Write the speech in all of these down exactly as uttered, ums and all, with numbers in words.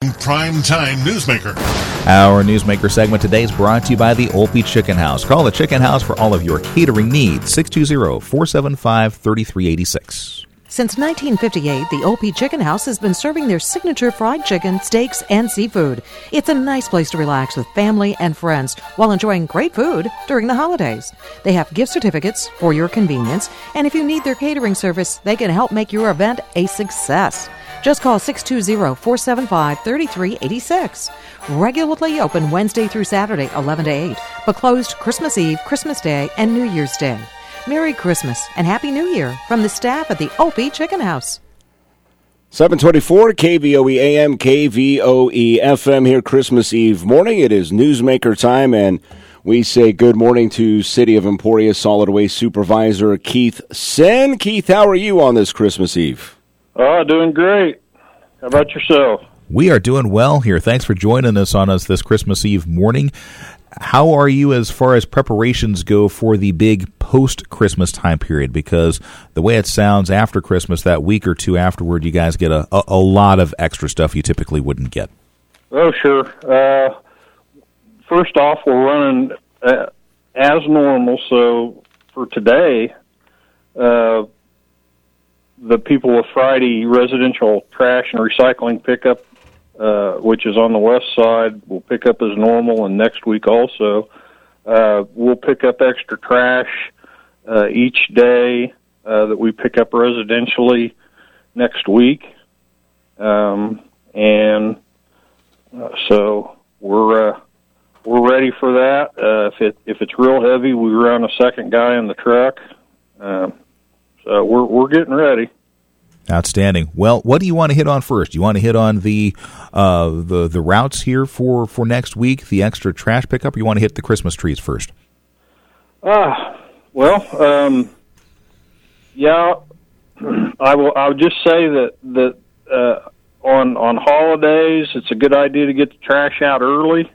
Primetime Newsmaker. Our Newsmaker segment today is brought to you by the Olpe Chicken House. Call the Chicken House for all of your catering needs. six two zero, four seven five, three three eight six. Since nineteen fifty-eight, the Olpe Chicken House has been serving their signature fried chicken, steaks, and seafood. It's a nice place to relax with family and friends while enjoying great food during the holidays. They have gift certificates for your convenience, and if you need their catering service, they can help make your event a success. Just call six two zero, four seven five, three three eight six. Regularly open Wednesday through Saturday, eleven to eight, but closed Christmas Eve, Christmas Day, and New Year's Day. Merry Christmas and Happy New Year from the staff at the Olpe Chicken House. seven twenty-four K V O E A M, K V O E F M here Christmas Eve morning. It is Newsmaker time, and we say good morning to City of Emporia Solid Waste Supervisor Keith Senn. Keith, how are you on this Christmas Eve? Oh, doing great. How about yourself? We are doing well here. Thanks for joining us on us this Christmas Eve morning. How are you as far as preparations go for the big post-Christmas time period? Because the way it sounds after Christmas, that week or two afterward, you guys get a, a, a lot of extra stuff you typically wouldn't get. Oh, sure. Uh, first off, we're running uh, as normal. So for today, uh, the people with Friday residential trash and recycling pickup, Uh, which is on the west side, we'll pick up as normal, and next week also. Uh, we'll pick up extra trash uh, each day uh, that we pick up residentially next week. Um, and uh, so we're uh, we're ready for that. Uh, if it if it's real heavy, we run a second guy in the truck. Uh, so we're we're getting ready. Outstanding. Well, what do you want to hit on first? You want to hit on the uh, the the routes here for, for next week, the extra trash pickup, or you want to hit the Christmas trees first? Ah, uh, well, um, yeah, I will. I would just say that that uh, on on holidays, it's a good idea to get the trash out early.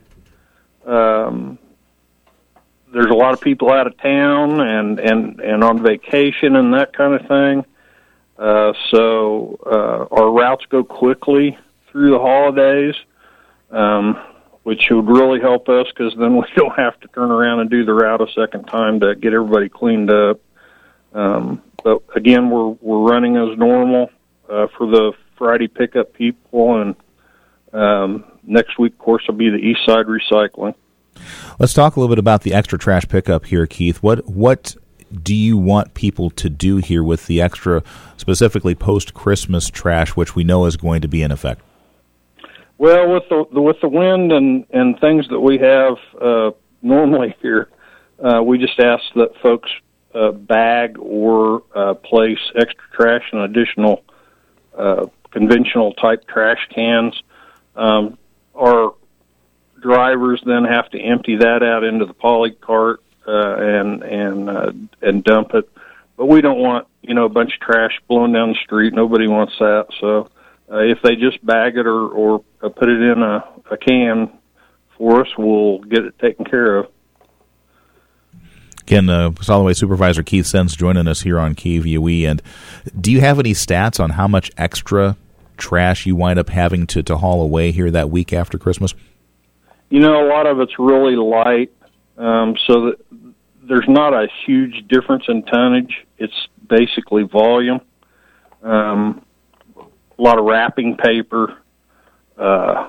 Um, there's a lot of people out of town and and and on vacation and that kind of thing. Uh, so uh, our routes go quickly through the holidays, um, which would really help us because then we don't have to turn around and do the route a second time to get everybody cleaned up. Um, but again, we're we're running as normal uh, for the Friday pickup people, and um, next week, of course, will be the East Side Recycling. Let's talk a little bit about the extra trash pickup here, Keith. What what do you want people to do here with the extra, specifically post-Christmas trash, which we know is going to be in effect? Well, with the, the with the wind and, and things that we have uh, normally here, uh, we just ask that folks uh, bag or uh, place extra trash in additional uh, conventional type trash cans. Um, our drivers then have to empty that out into the poly cart uh, and and uh, and dump it. But we don't want, you know, a bunch of trash blowing down the street. Nobody wants that. So uh, if they just bag it or, or uh, put it in a, a can for us, we'll get it taken care of. Again, uh, Solid Waste Supervisor Keith Senn's joining us here on K V O E. And do you have any stats on how much extra trash you wind up having to, to haul away here that week after Christmas? You know, a lot of it's really light, um, so that there's not a huge difference in tonnage. It's basically volume. Um, a lot of wrapping paper, uh,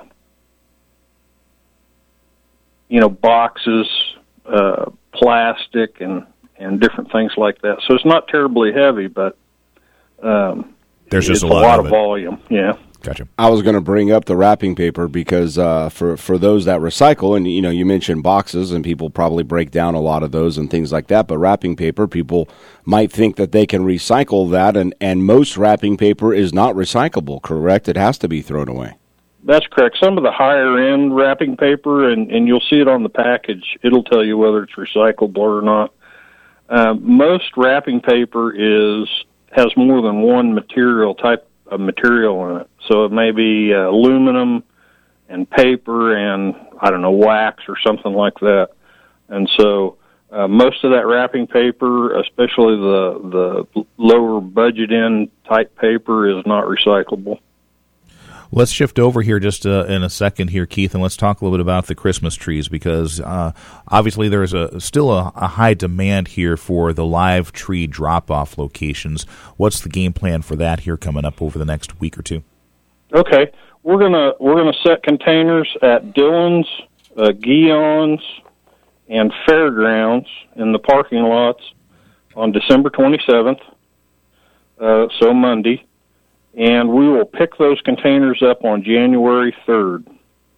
you know, boxes, uh, plastic, and, and different things like that. So it's not terribly heavy, but um, there's just it's a lot, a lot of, of volume. Yeah. Gotcha. I was going to bring up the wrapping paper because uh, for for those that recycle, and you know, you mentioned boxes, and people probably break down a lot of those and things like that. But wrapping paper, people might think that they can recycle that, and, and most wrapping paper is not recyclable. Correct? It has to be thrown away. That's correct. Some of the higher end wrapping paper, and, and you'll see it on the package. It'll tell you whether it's recyclable or not. Uh, most wrapping paper is has more than one material type. Of material in it. So it may be uh, aluminum and paper and, I don't know, wax or something like that. And so uh, most of that wrapping paper, especially the, the lower budget end type paper, is not recyclable. Let's shift over here just uh, in a second here, Keith, and let's talk a little bit about the Christmas trees because uh, obviously there is a, still a, a high demand here for the live tree drop-off locations. What's the game plan for that here coming up over the next week or two? Okay, we're gonna we're gonna set containers at Dillon's, uh, Guillon's, and Fairgrounds in the parking lots on December twenty-seventh, uh, so Monday. And we will pick those containers up on January third.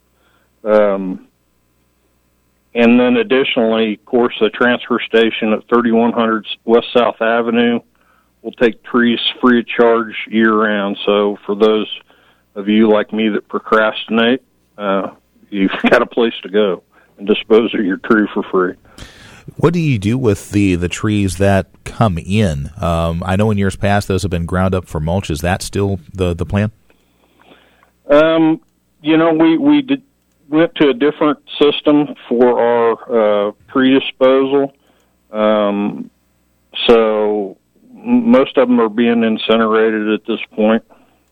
Um, and then additionally, of course, the transfer station at thirty-one hundred West South Avenue will take trees free of charge year-round. So for those of you like me that procrastinate, uh, you've got a place to go and dispose of your tree for free. What do you do with the, the trees that come in? Um, I know in years past those have been ground up for mulch. Is that still the, the plan? Um, you know, we, we did, went to a different system for our uh, tree disposal. Um, so most of them are being incinerated at this point.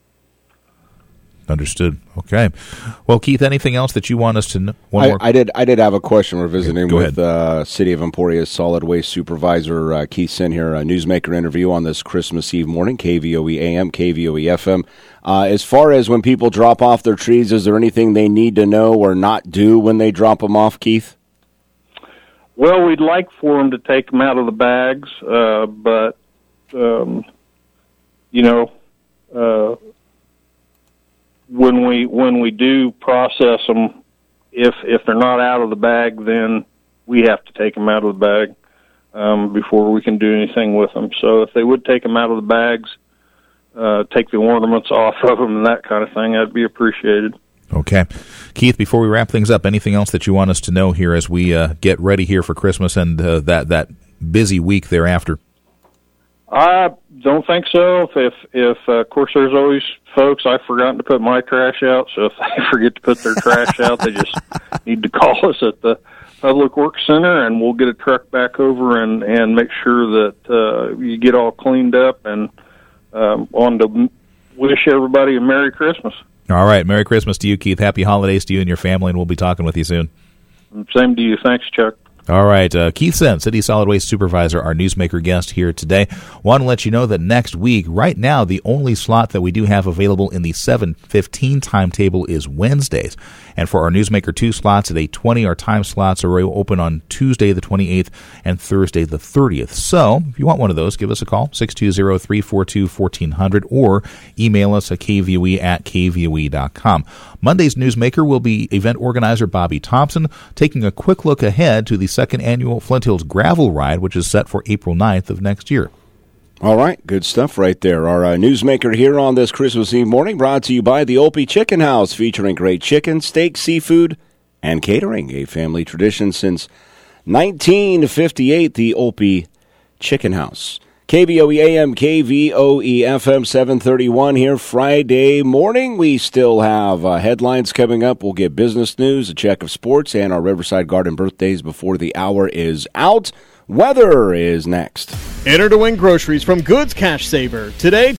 Understood. Okay. Well, Keith, anything else that you want us to know? One I, more. I did. I did have a question. We're visiting Go with uh, City of Emporia's Solid Waste Supervisor uh, Keith Sinn here. A newsmaker interview on this Christmas Eve morning. K V O E A M, K V O E F M. Uh, as far as when people drop off their trees, is there anything they need to know or not do when they drop them off, Keith? Well, we'd like for them to take them out of the bags, uh, but um, you know. Uh, When we when we do process them, if if they're not out of the bag, then we have to take them out of the bag um, before we can do anything with them. So if they would take them out of the bags, uh, take the ornaments off of them and that kind of thing, that'd be appreciated. Okay. Keith, before we wrap things up, anything else that you want us to know here as we uh, get ready here for Christmas and uh, that, that busy week thereafter? I don't think so. If, if, if uh, of course, there's always folks, I've forgotten to put my trash out, so if they forget to put their trash out, they just need to call us at the Public Works Center, and we'll get a truck back over and, and make sure that uh, you get all cleaned up, and um, on to wish everybody a Merry Christmas. All right. Merry Christmas to you, Keith. Happy holidays to you and your family, and we'll be talking with you soon. Same to you. Thanks, Chuck. All right, uh, Keith Sinn, City Solid Waste Supervisor, our newsmaker guest here today. Want to let you know that next week, right now, the only slot that we do have available in the seven fifteen timetable is Wednesdays. And for our Newsmaker two slots at eight twenty, our time slots are open on Tuesday the twenty-eighth and Thursday the thirtieth. So if you want one of those, give us a call, six two zero, three four two, one four zero zero, or email us at k v o e at k v o e dot com. Monday's Newsmaker will be event organizer Bobby Thompson, taking a quick look ahead to the second annual Flint Hills Gravel Ride, which is set for April ninth of next year. All right, good stuff right there. Our uh, newsmaker here on this Christmas Eve morning, brought to you by the Opie Chicken House, featuring great chicken, steak, seafood, and catering. A family tradition since nineteen fifty-eight, the Opie Chicken House. K V O E A M, K V O E F M, seven thirty-one here Friday morning. We still have uh, headlines coming up. We'll get business news, a check of sports, and our Riverside Garden birthdays before the hour is out. Weather is next. Enter to win groceries from Goods Cash Saver. Today,